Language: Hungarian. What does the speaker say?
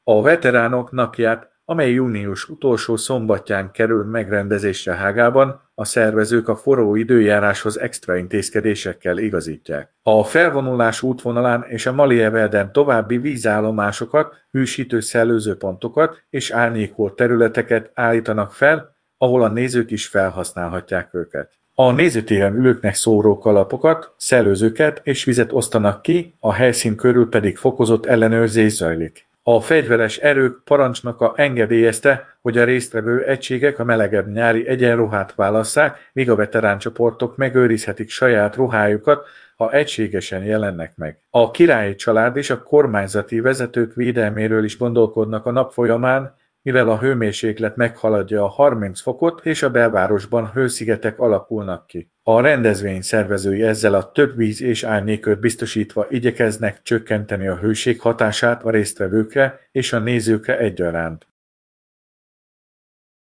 A Veteránok Napját, amely június utolsó szombatján kerül megrendezésre Hágában, a szervezők a forró időjáráshoz extra intézkedésekkel igazítják. A felvonulás útvonalán és a Malieveden további vízállomásokat, hűsítő szellőzőpontokat és árnyékolt területeket állítanak fel, ahol a nézők is felhasználhatják őket. A nézőtéren ülőknek szórókalapokat, szellőzőket és vizet osztanak ki, a helyszín körül pedig fokozott ellenőrzés zajlik. A fegyveres erők parancsnoka engedélyezte, hogy a résztvevő egységek a melegebb nyári egyenruhát válasszák, míg a veterán-csoportok megőrizhetik saját ruhájukat, ha egységesen jelennek meg. A királyi család és a kormányzati vezetők védelméről is gondolkodnak a nap folyamán, mivel a hőmérséklet meghaladja a 30 fokot és a belvárosban hőszigetek alakulnak ki. A rendezvény szervezői ezzel a több víz és árnyékot biztosítva igyekeznek csökkenteni a hőség hatását a résztvevőkre és a nézőkre egyaránt.